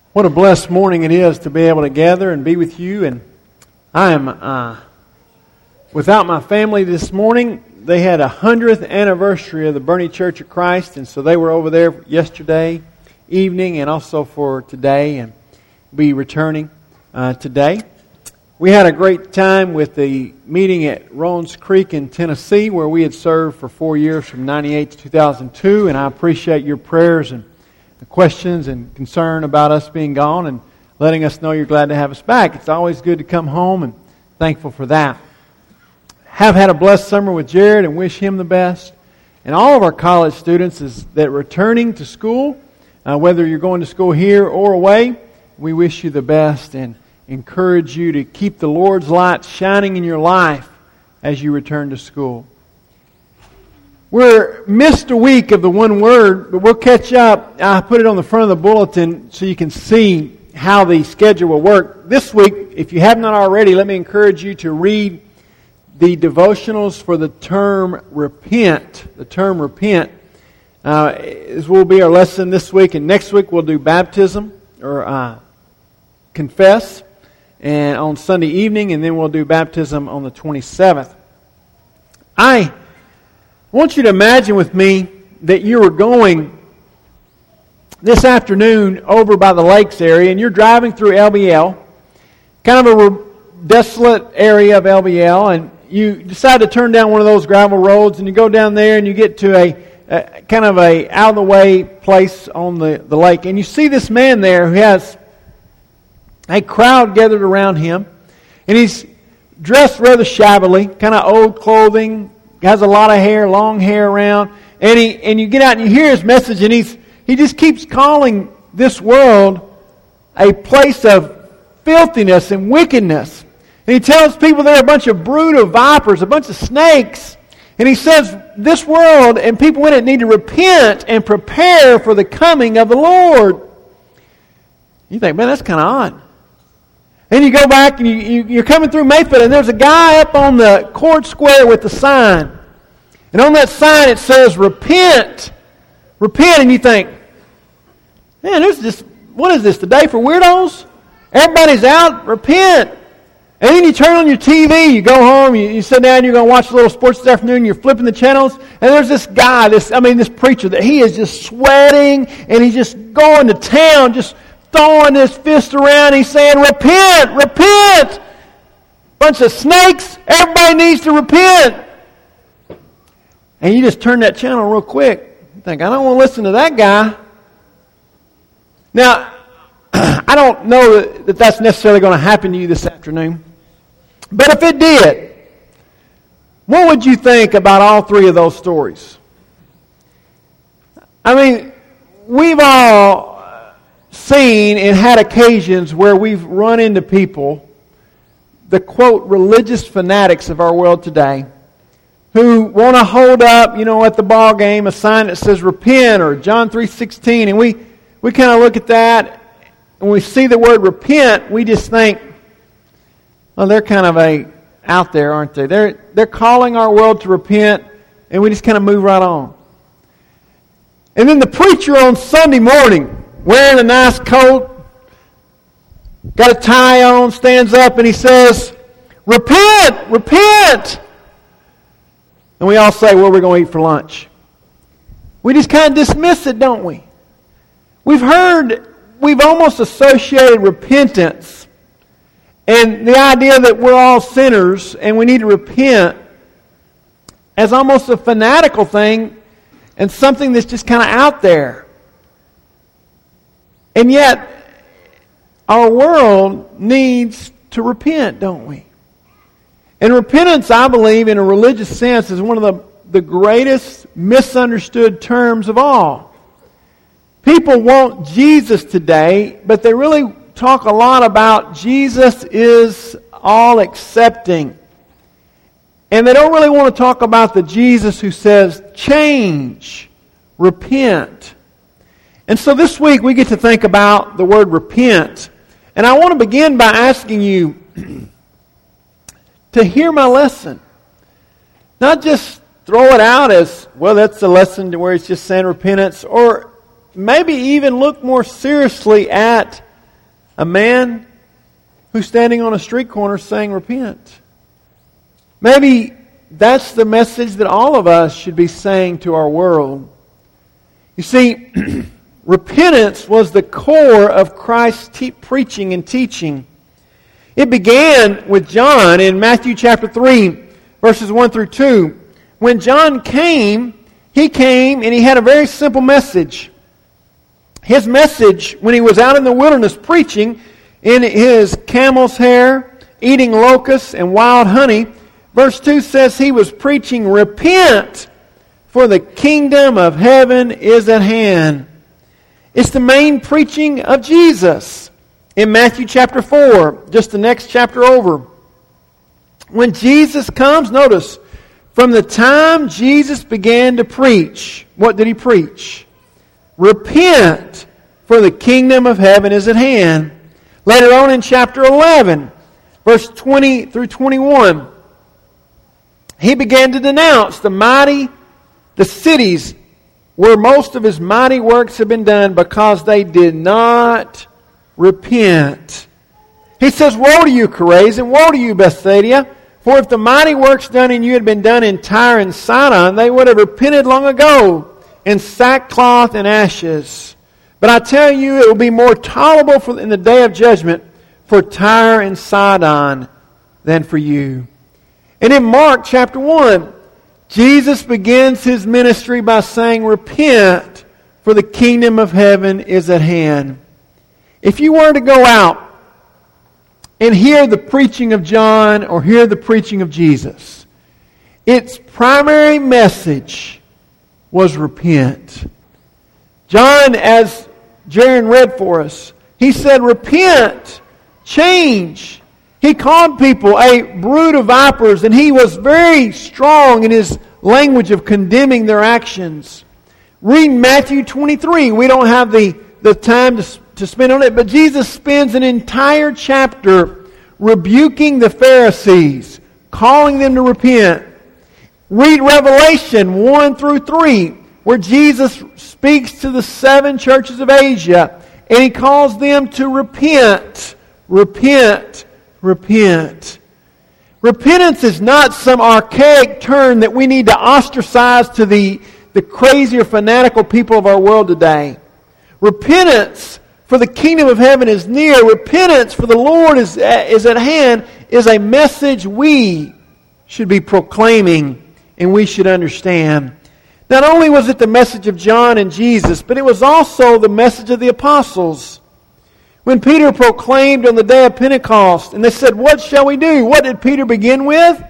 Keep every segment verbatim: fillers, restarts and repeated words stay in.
What a blessed morning it is to be able to gather and be with you. And I am uh, without my family this morning. They had a hundredth anniversary of the Bernie Church of Christ, and so they were over there yesterday evening and also for today, and be returning uh, today. We had a great time with the meeting at Roans Creek in Tennessee, where we had served for four years from ninety-eight to two thousand two, and I appreciate your prayers and the questions and concern about us being gone and letting us know you're glad to have us back. It's always good to come home, and thankful for that. Have had a blessed summer with Jared and wish him the best. And all of our college students is that returning to school, uh, whether you're going to school here or away, we wish you the best and encourage you to keep the Lord's light shining in your life as you return to school. We're missed a week of the one word, but we'll catch up. I put it on the front of the bulletin so you can see how the schedule will work. This week, if you have not already, let me encourage you to read the devotionals for the term repent. The term repent. Uh, this will be our lesson this week, and next week we'll do baptism or uh, confess, and on Sunday evening, and then we'll do baptism on the twenty-seventh. I I want you to imagine with me that you were going this afternoon over by the lakes area, and you're driving through L B L, kind of a desolate area of L B L, and you decide to turn down one of those gravel roads, and you go down there and you get to a, a kind of a out-of-the-way place on the, the lake, and you see this man there who has a crowd gathered around him, and he's dressed rather shabbily, kind of old clothing, has a lot of hair, long hair around, and he and you get out and you hear his message, and he's he just keeps calling this world a place of filthiness and wickedness. And he tells people they're a bunch of brood of vipers, a bunch of snakes. And he says this world and people in it need to repent and prepare for the coming of the Lord. You think, man, that's kind of odd. And you go back and you, you, you're coming through Mayfield, and there's a guy up on the court square with the sign. And on that sign it says, repent. Repent. And you think, man, there's this, what is this, the day for weirdos? Everybody's out, repent. And then you turn on your T V, you go home, you, you sit down, you're going to watch a little sports this afternoon, you're flipping the channels, and there's this guy, this I mean, this preacher, that he is just sweating, and he's just going to town, just throwing his fist around. He's saying, repent, repent. Bunch of snakes. Everybody needs to repent. And you just turn that channel real quick. You think, I don't want to listen to that guy. Now, I don't know that that's necessarily going to happen to you this afternoon. But if it did, what would you think about all three of those stories? I mean, we've all seen and had occasions where we've run into people, the quote religious fanatics of our world today, who want to hold up, you know, at the ball game a sign that says repent or John three sixteen, and we we kind of look at that and we see the word repent, we just think, well, they're kind of a out there, aren't they? They're they're calling our world to repent, and we just kind of move right on. And then the preacher on Sunday morning, wearing a nice coat, got a tie on, stands up and he says, repent, repent. And we all say, what are we going to eat for lunch? We just kind of dismiss it, don't we? We've heard, we've almost associated repentance and the idea that we're all sinners and we need to repent as almost a fanatical thing and something that's just kind of out there. And yet, our world needs to repent, don't we? And repentance, I believe, in a religious sense, is one of the, the greatest misunderstood terms of all. People want Jesus today, but they really talk a lot about Jesus is all accepting. And they don't really want to talk about the Jesus who says, change, repent. And so this week we get to think about the word repent. And I want to begin by asking you to hear my lesson. Not just throw it out as, well, that's a lesson to where it's just saying repentance, or maybe even look more seriously at A man who's standing on a street corner saying, repent. Maybe that's the message that all of us should be saying to our world. You see, repentance was the core of Christ's te- preaching and teaching. It began with John in Matthew chapter three, verses one through two. When John came, he came and he had a very simple message. His message, when he was out in the wilderness preaching, in his camel's hair, eating locusts and wild honey, verse two says he was preaching, repent, for the kingdom of heaven is at hand. It's the main preaching of Jesus. In Matthew chapter four, just the next chapter over, when Jesus comes, notice, from the time Jesus began to preach, what did he preach? Repent, for the kingdom of heaven is at hand. Later on in chapter eleven, verse twenty through twenty-one, he began to denounce the mighty, the cities where most of his mighty works have been done because they did not repent. He says, woe to you, Chorazin, woe to you, Bethsaida, for if the mighty works done in you had been done in Tyre and Sidon, they would have repented long ago in sackcloth and ashes. But I tell you, it will be more tolerable for, in the day of judgment for Tyre and Sidon than for you. And in Mark chapter one, Jesus begins his ministry by saying, repent, for the kingdom of heaven is at hand. If you were to go out and hear the preaching of John or hear the preaching of Jesus, its primary message was repent. John, as Jaron read for us, he said, repent, change. He called people a brood of vipers, and he was very strong in his language of condemning their actions. Read Matthew twenty-three. We don't have the, the time to, to spend on it, but Jesus spends an entire chapter rebuking the Pharisees, calling them to repent. Read Revelation one through three, where Jesus speaks to the seven churches of Asia, and he calls them to repent, repent, repent. Repentance is not some archaic term that we need to ostracize to the, the crazy or fanatical people of our world today. Repentance for the kingdom of heaven is near. Repentance for the Lord is, is at hand is a message we should be proclaiming and we should understand. Not only was it the message of John and Jesus, but it was also the message of the apostles. When Peter proclaimed on the day of Pentecost, and they said, what shall we do? What did Peter begin with?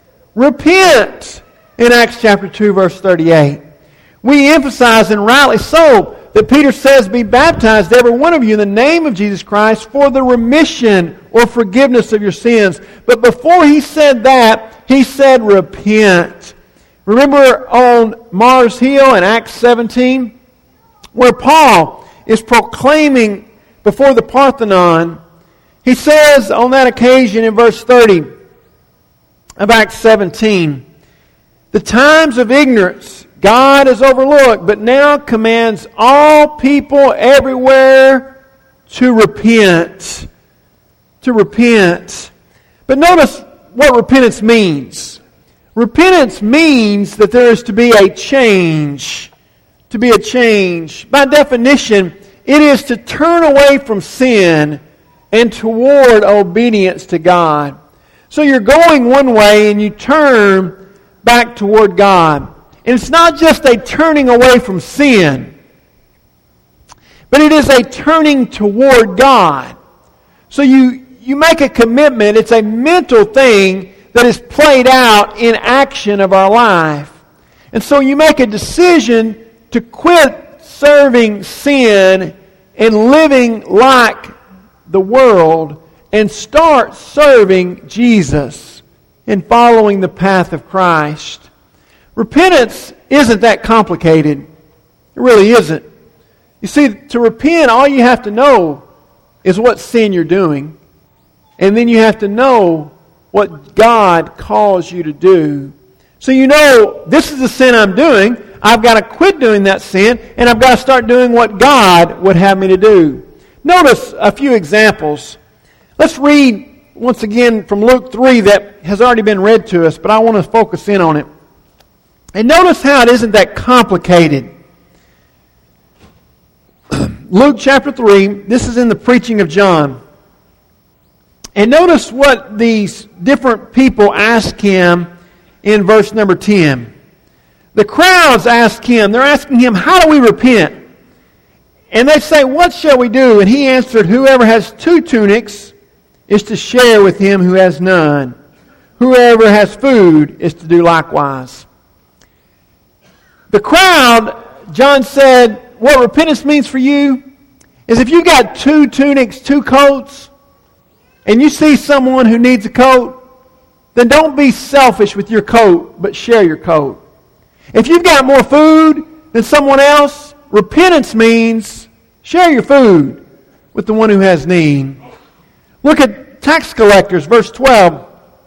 Repent, in Acts chapter two, verse thirty-eight. We emphasize, and rightly so, that Peter says, be baptized, every one of you, in the name of Jesus Christ for the remission or forgiveness of your sins. But before he said that, he said, repent. Remember on Mars Hill in Acts seventeen, where Paul is proclaiming before the Parthenon, he says on that occasion in verse thirty of Acts seventeen, the times of ignorance God has overlooked, but now commands all people everywhere to repent. To repent. But notice what repentance means. Repentance means that there is to be a change. To be a change. By definition, it is to turn away from sin and toward obedience to God. So you're going one way and you turn back toward God. And it's not just a turning away from sin, but it is a turning toward God. So you, you make a commitment. It's a mental thing that is played out in action of our life. And so you make a decision to quit serving sin and living like the world and start serving Jesus and following the path of Christ. Repentance isn't that complicated. It really isn't. You see, to repent, all you have to know is what sin you're doing. And then you have to know what God calls you to do. So you know, this is the sin I'm doing. I've got to quit doing that sin, and I've got to start doing what God would have me to do. Notice a few examples. Let's read once again from Luke three that has already been read to us, but I want to focus in on it. And notice how it isn't that complicated. Luke chapter three, this is in the preaching of John. And notice what these different people ask him in verse number ten. The crowds ask him, they're asking him, how do we repent? And they say, what shall we do? And he answered, whoever has two tunics is to share with him who has none. Whoever has food is to do likewise. The crowd, John said, what repentance means for you is if you got two tunics, two coats, and you see someone who needs a coat, then don't be selfish with your coat, but share your coat. If you've got more food than someone else, repentance means share your food with the one who has need. Look at tax collectors, verse twelve.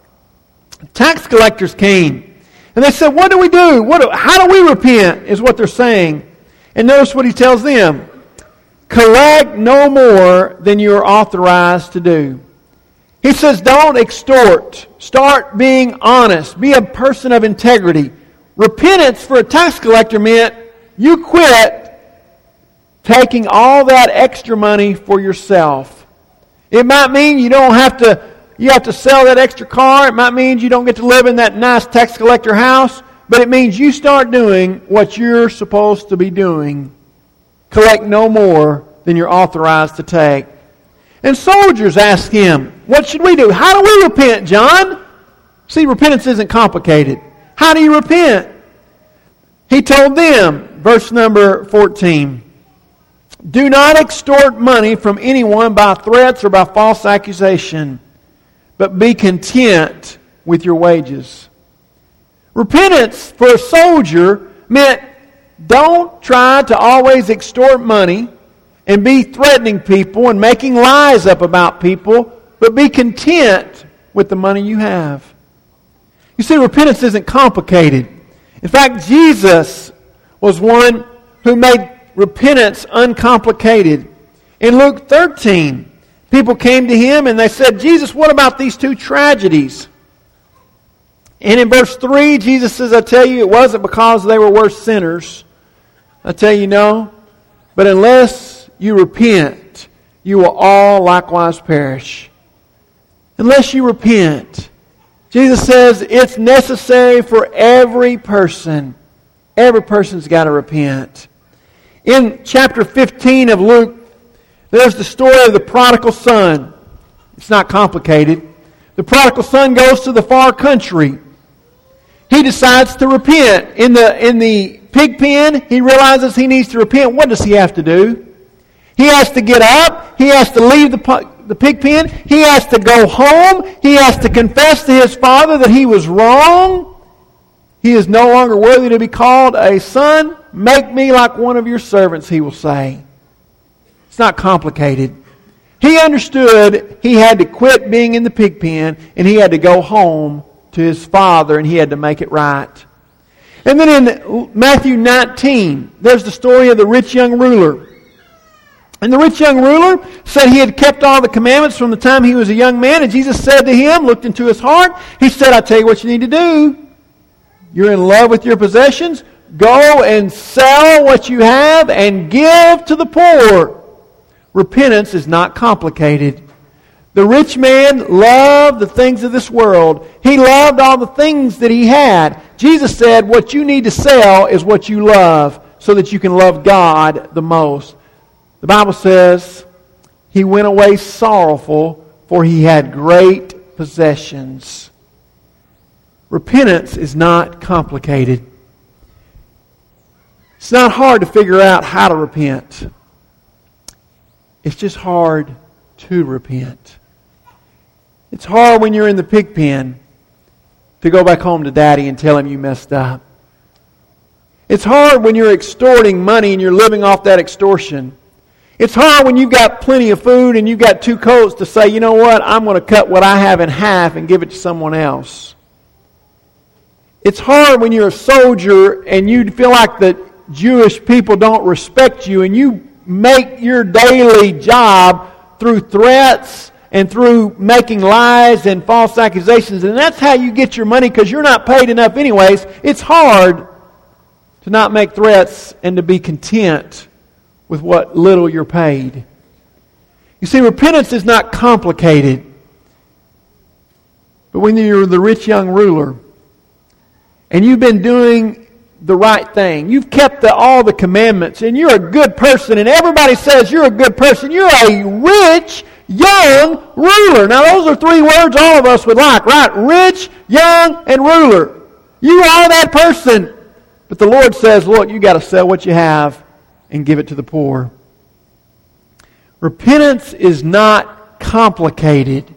Tax collectors came, and they said, what do we do? What do, how do we repent, is what they're saying. And notice what he tells them. Collect no more than you are authorized to do. He says, don't extort. Start being honest. Be a person of integrity. Repentance for a tax collector meant you quit taking all that extra money for yourself. It might mean you don't have to, you have to sell that extra car. It might mean you don't get to live in that nice tax collector house. But it means you start doing what you're supposed to be doing. Collect no more than you're authorized to take. And soldiers ask him, what should we do? How do we repent, John? See, repentance isn't complicated. How do you repent? He told them, verse number fourteen, do not extort money from anyone by threats or by false accusation, but be content with your wages. Repentance for a soldier meant don't try to always extort money and be threatening people and making lies up about people, but be content with the money you have. You see, repentance isn't complicated. In fact, Jesus was one who made repentance uncomplicated. In Luke thirteen, people came to him and they said, Jesus, what about these two tragedies? And in verse three, Jesus says, I tell you, it wasn't because they were worse sinners. I tell you, no. But unless you repent, you will all likewise perish. Unless you repent. Jesus says it's necessary for every person. Every person's got to repent. In chapter fifteen of Luke, there's the story of the prodigal son. It's not complicated. The prodigal son goes to the far country. He decides to repent. In the, in the pig pen, he realizes he needs to repent. What does he have to do? He has to get up. He has to leave the, the pig pen. He has to go home. He has to confess to his father that he was wrong. He is no longer worthy to be called a son. Make me like one of your servants, he will say. It's not complicated. He understood he had to quit being in the pig pen and he had to go home to his father and he had to make it right. And then in Matthew nineteen, there's the story of the rich young ruler. And the rich young ruler said he had kept all the commandments from the time he was a young man. And Jesus said to him, looked into his heart, he said, I tell you what you need to do. You're in love with your possessions. Go and sell what you have and give to the poor. Repentance is not complicated. The rich man loved the things of this world. He loved all the things that he had. Jesus said, what you need to sell is what you love so that you can love God the most. The Bible says, he went away sorrowful, for he had great possessions. Repentance is not complicated. It's not hard to figure out how to repent. It's just hard to repent. It's hard when you're in the pig pen to go back home to Daddy and tell him you messed up. It's hard when you're extorting money and you're living off that extortion. It's hard when you've got plenty of food and you've got two coats to say, you know what, I'm going to cut what I have in half and give it to someone else. It's hard when you're a soldier and you feel like the Jewish people don't respect you and you make your daily job through threats and through making lies and false accusations, and that's how you get your money because you're not paid enough anyways, it's hard to not make threats and to be content with what little you're paid. You see, repentance is not complicated. But when you're the rich young ruler and you've been doing the right thing, you've kept the, all the commandments, and you're a good person, and everybody says you're a good person, you're a rich young ruler. Now those are three words all of us would like, right? Rich, young, and ruler. You are that person. But the Lord says, look, you got to sell what you have and give it to the poor. Repentance is not complicated.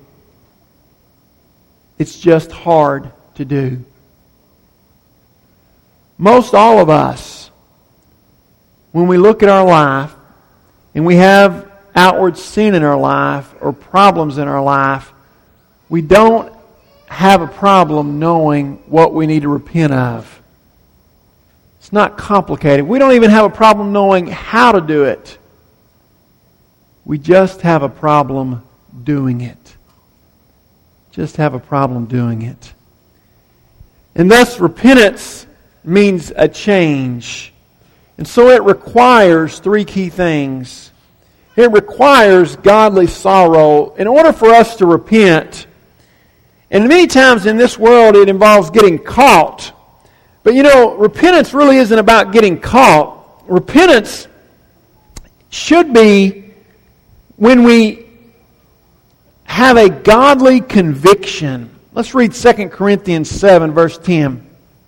It's just hard to do. Most all of us, when we look at our life and we have outward sin in our life or problems in our life, we don't have a problem knowing what we need to repent of. It's not complicated. We don't even have a problem knowing how to do it. We just have a problem doing it. Just have a problem doing it. And thus repentance means a change. And so it requires three key things. It requires godly sorrow in order for us to repent. And many times in this world it involves getting caught. But you know, repentance really isn't about getting caught. Repentance should be when we have a godly conviction. Let's read Second Corinthians seven, verse ten.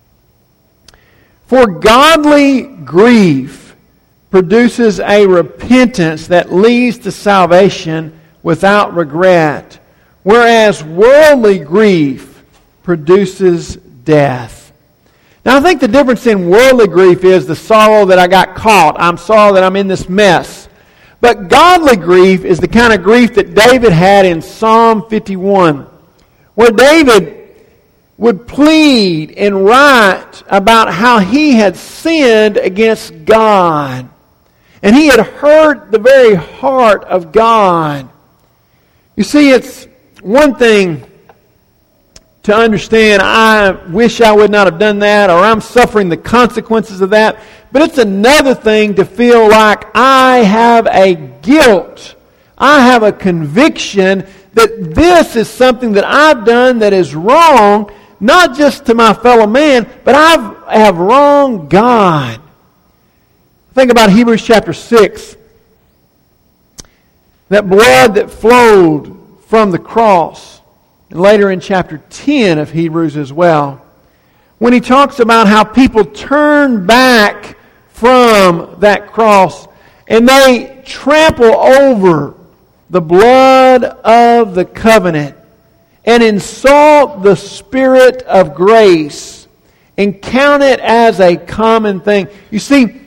For godly grief produces a repentance that leads to salvation without regret, whereas worldly grief produces death. Now I think the difference in worldly grief is the sorrow that I got caught. I'm sorry that I'm in this mess. But godly grief is the kind of grief that David had in Psalm fifty-one, where David would plead and write about how he had sinned against God. And he had hurt the very heart of God. You see, it's one thing to understand, I wish I would not have done that, or I'm suffering the consequences of that. But it's another thing to feel like I have a guilt. I have a conviction that this is something that I've done that is wrong, not just to my fellow man, but I've, I have wronged God. Think about Hebrews chapter six. That blood that flowed from the cross. And later in chapter ten of Hebrews as well. When he talks about how people turn back from that cross and they trample over the blood of the covenant and insult the Spirit of grace and count it as a common thing. You see,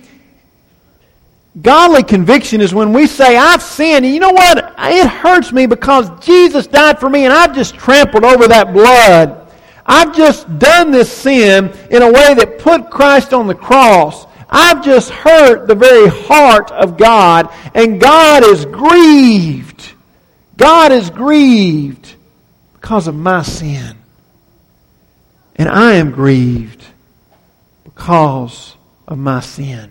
godly conviction is when we say, I've sinned, and you know what? It hurts me because Jesus died for me and I've just trampled over that blood. I've just done this sin in a way that put Christ on the cross. I've just hurt the very heart of God, and God is grieved. God is grieved because of my sin. And I am grieved because of my sin.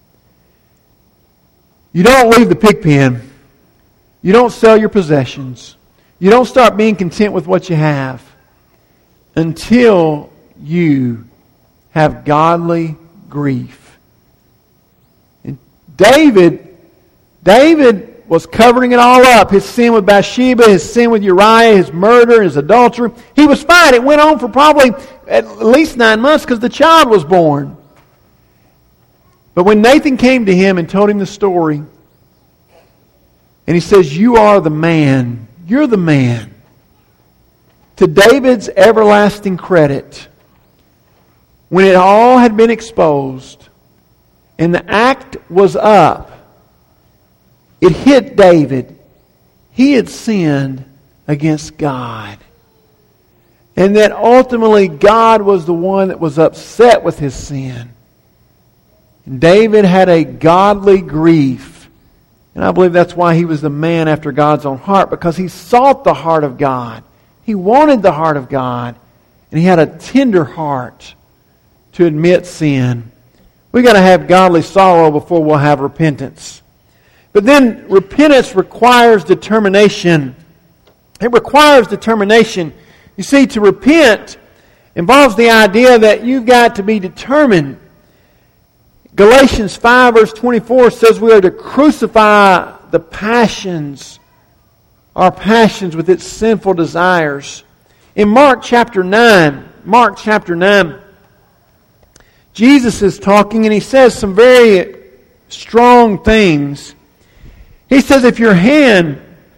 You don't leave the pig pen. You don't sell your possessions. You don't start being content with what you have until you have godly grief. And David, David was covering it all up. His sin with Bathsheba, his sin with Uriah, his murder, his adultery. He was fine. It went on for probably at least nine months because the child was born. But when Nathan came to him and told him the story, and he says, you are the man. You're the man. To David's everlasting credit, when it all had been exposed and the act was up, it hit David. He had sinned against God. And that ultimately God was the one that was upset with his sin. And David had a godly grief And I believe that's why he was the man after God's own heart, because he sought the heart of God. He wanted the heart of God. And he had a tender heart to admit sin. We've got to have godly sorrow before we'll have repentance. But then repentance requires determination. It requires determination. You see, to repent involves the idea that you've got to be determined. Galatians five verse twenty-four says we are to crucify the passions, our passions with its sinful desires. In Mark chapter nine, Mark chapter nine, Jesus is talking and he says some very strong things. He says, if your hand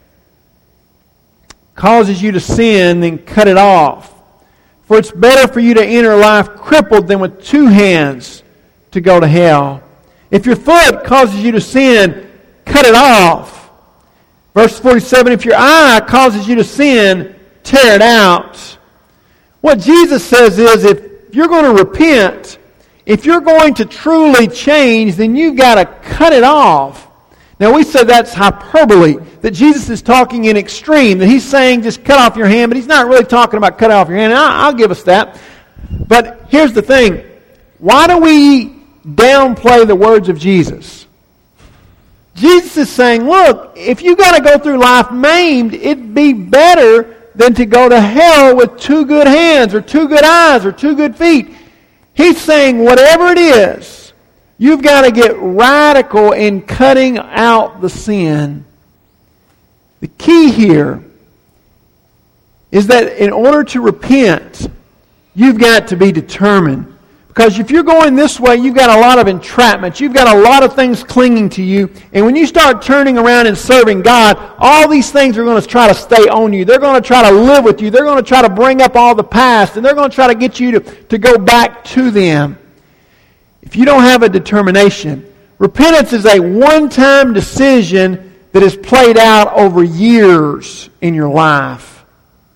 causes you to sin, then cut it off. For it's better for you to enter life crippled than with two hands to go to hell. If your foot causes you to sin, cut it off. Verse forty-seven, if your eye causes you to sin, tear it out. What Jesus says is, if you're going to repent, if you're going to truly change, then you've got to cut it off. Now we said that's hyperbole, that Jesus is talking in extreme, that he's saying just cut off your hand, but he's not really talking about cut off your hand. And I'll, I'll give us that. But here's the thing. Why do we downplay the words of Jesus? Jesus is saying, look, if you got to go through life maimed, it'd be better than to go to hell with two good hands or two good eyes or two good feet. He's saying whatever it is, you've got to get radical in cutting out the sin. The key here is that in order to repent, you've got to be determined. Because if you're going this way, you've got a lot of entrapment. You've got a lot of things clinging to you. And when you start turning around and serving God, all these things are going to try to stay on you. They're going to try to live with you. They're going to try to bring up all the past. And they're going to try to get you to, to go back to them. If you don't have a determination, repentance is a one-time decision that is played out over years in your life.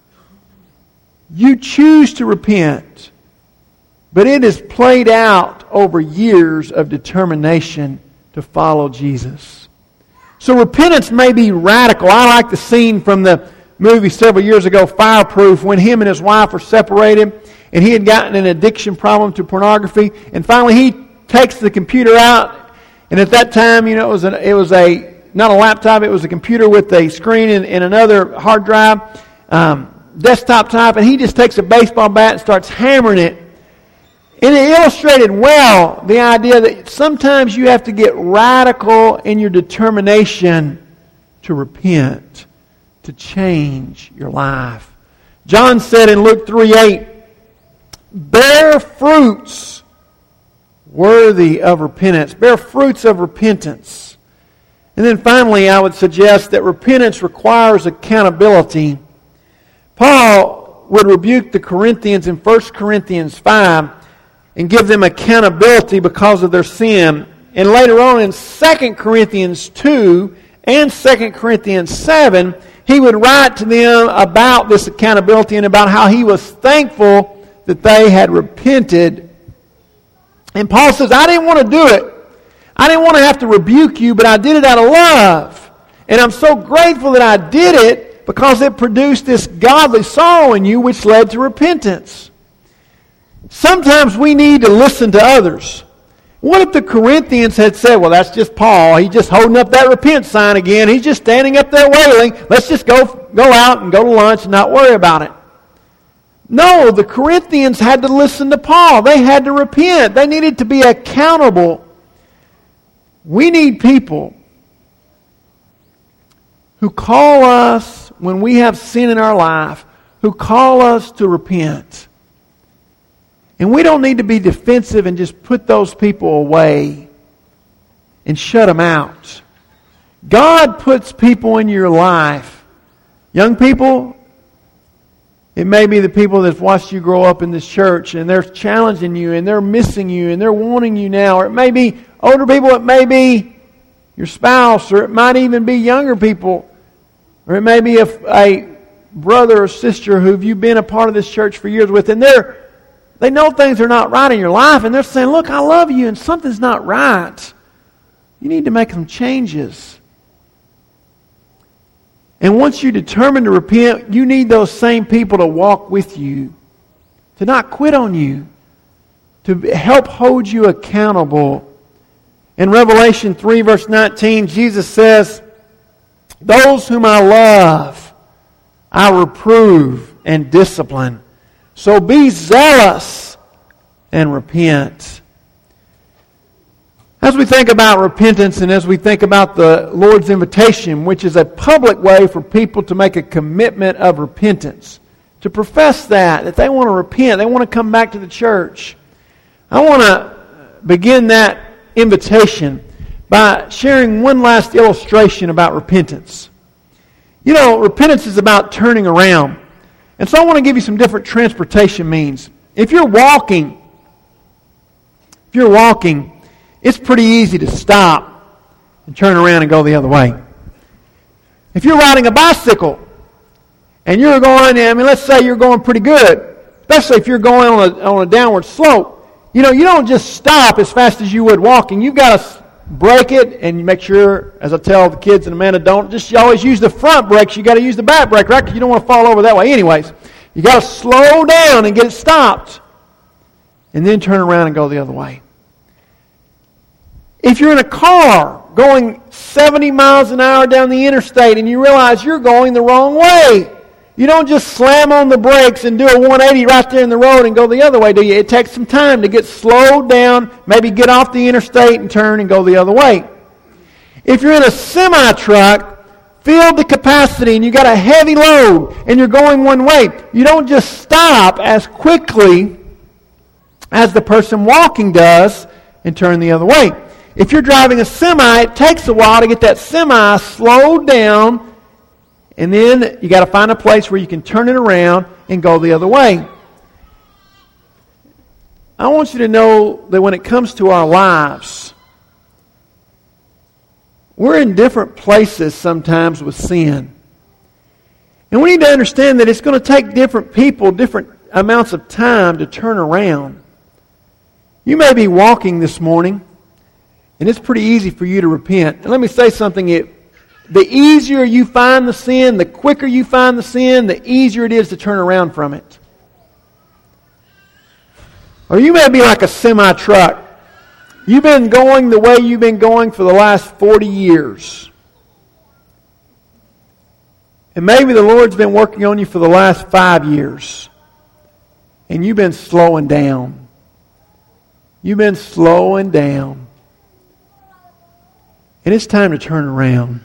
You choose to repent, but it is played out over years of determination to follow Jesus. So repentance may be radical. I like the scene from the movie several years ago, Fireproof, when him and his wife were separated, and he had gotten an addiction problem to pornography, and finally he takes the computer out, and at that time, you know, it was a, it was a not a laptop, it was a computer with a screen and, and another hard drive, um, desktop type, and he just takes a baseball bat and starts hammering it. And it illustrated well the idea that sometimes you have to get radical in your determination to repent, to change your life. John said in Luke three eight, bear fruits worthy of repentance. Bear fruits of repentance. And then finally, I would suggest that repentance requires accountability. Paul would rebuke the Corinthians in First Corinthians five and give them accountability because of their sin. And later on in Second Corinthians two and Second Corinthians seven, he would write to them about this accountability and about how he was thankful that they had repented. And Paul says, I didn't want to do it. I didn't want to have to rebuke you, but I did it out of love. And I'm so grateful that I did it because it produced this godly sorrow in you which led to repentance. Sometimes we need to listen to others. What if the Corinthians had said, well, that's just Paul. He's just holding up that repent sign again. He's just standing up there wailing. Let's just go, go out and go to lunch and not worry about it. No, the Corinthians had to listen to Paul. They had to repent. They needed to be accountable. We need people who call us when we have sin in our life, who call us to repent. And we don't need to be defensive and just put those people away and shut them out. God puts people in your life. Young people, it may be the people that have watched you grow up in this church and they're challenging you and they're missing you and they're wanting you now. Or it may be older people, it may be your spouse, or it might even be younger people. Or it may be a, a brother or sister who you've been a part of this church for years with, and they're They know things are not right in your life, and they're saying, look, I love you, and something's not right. You need to make some changes. And once you determine to repent, you need those same people to walk with you, to not quit on you, to help hold you accountable. In Revelation three, verse nineteen, Jesus says, "Those whom I love, I reprove and discipline. So be zealous and repent." As we think about repentance and as we think about the Lord's invitation, which is a public way for people to make a commitment of repentance, to profess that, that they want to repent, they want to come back to the church, I want to begin that invitation by sharing one last illustration about repentance. You know, repentance is about turning around. And so I want to give you some different transportation means. If you're walking, if you're walking, it's pretty easy to stop and turn around and go the other way. If you're riding a bicycle and you're going, I mean, let's say you're going pretty good, especially if you're going on a, on a downward slope, you know, you don't just stop as fast as you would walking. You've got to brake it, and you make sure, as I tell the kids and Amanda, don't just you always use the front brakes. You got to use the back brake, right? Because you don't want to fall over that way. Anyways, you got to slow down and get it stopped, and then turn around and go the other way. If you're in a car going seventy miles an hour down the interstate and you realize you're going the wrong way, you don't just slam on the brakes and do a one eighty right there in the road and go the other way, do you? It takes some time to get slowed down, maybe get off the interstate and turn and go the other way. If you're in a semi-truck, filled to capacity, and you got a heavy load and you're going one way, you don't just stop as quickly as the person walking does and turn the other way. If you're driving a semi, it takes a while to get that semi slowed down, and then you got to find a place where you can turn it around and go the other way. I want you to know that when it comes to our lives, we're in different places sometimes with sin. And we need to understand that it's going to take different people, different amounts of time to turn around. You may be walking this morning, and it's pretty easy for you to repent. And let me say something. It, the easier you find the sin, the quicker you find the sin, the easier it is to turn around from it. Or you may be like a semi-truck. You've been going the way you've been going for the last forty years. And maybe the Lord's been working on you for the last five years. And you've been slowing down. You've been slowing down. And it's time to turn around.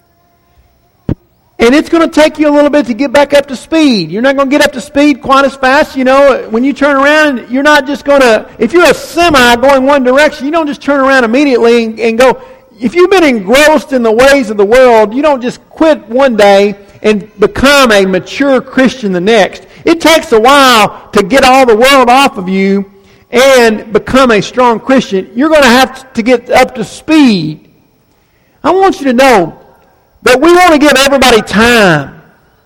And it's going to take you a little bit to get back up to speed. You're not going to get up to speed quite as fast. You know, when you turn around, you're not just going to, if you're a semi going one direction, you don't just turn around immediately and, and go. If you've been engrossed in the ways of the world, you don't just quit one day and become a mature Christian the next. It takes a while to get all the world off of you and become a strong Christian. You're going to have to get up to speed. I want you to know that we want to give everybody time.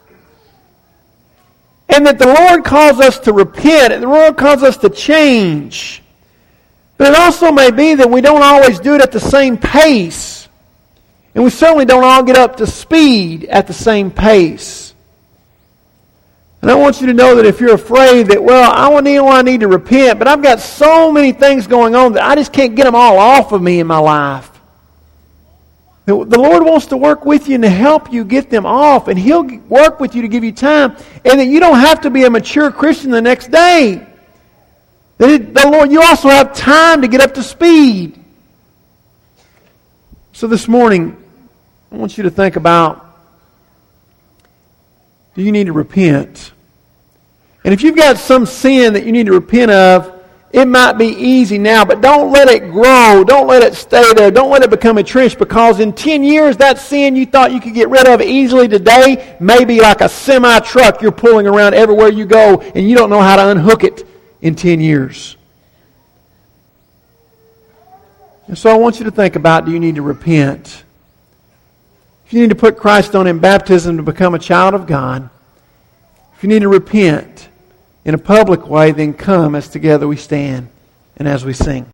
And that the Lord calls us to repent, and the Lord calls us to change. But it also may be that we don't always do it at the same pace. And we certainly don't all get up to speed at the same pace. And I want you to know that if you're afraid that, well, I know I need to repent, but I've got so many things going on that I just can't get them all off of me in my life. The Lord wants to work with you and to help you get them off. And He'll work with you to give you time. And that you don't have to be a mature Christian the next day. That the Lord, you also have time to get up to speed. So this morning, I want you to think about, do you need to repent? And if you've got some sin that you need to repent of, it might be easy now, but don't let it grow. Don't let it stay there. Don't let it become entrenched, because in ten years, that sin you thought you could get rid of easily today may be like a semi-truck you're pulling around everywhere you go, and you don't know how to unhook it in ten years. And so I want you to think about, do you need to repent? If you need to put Christ on in baptism to become a child of God, if you need to repent in a public way, then come as together we stand and as we sing.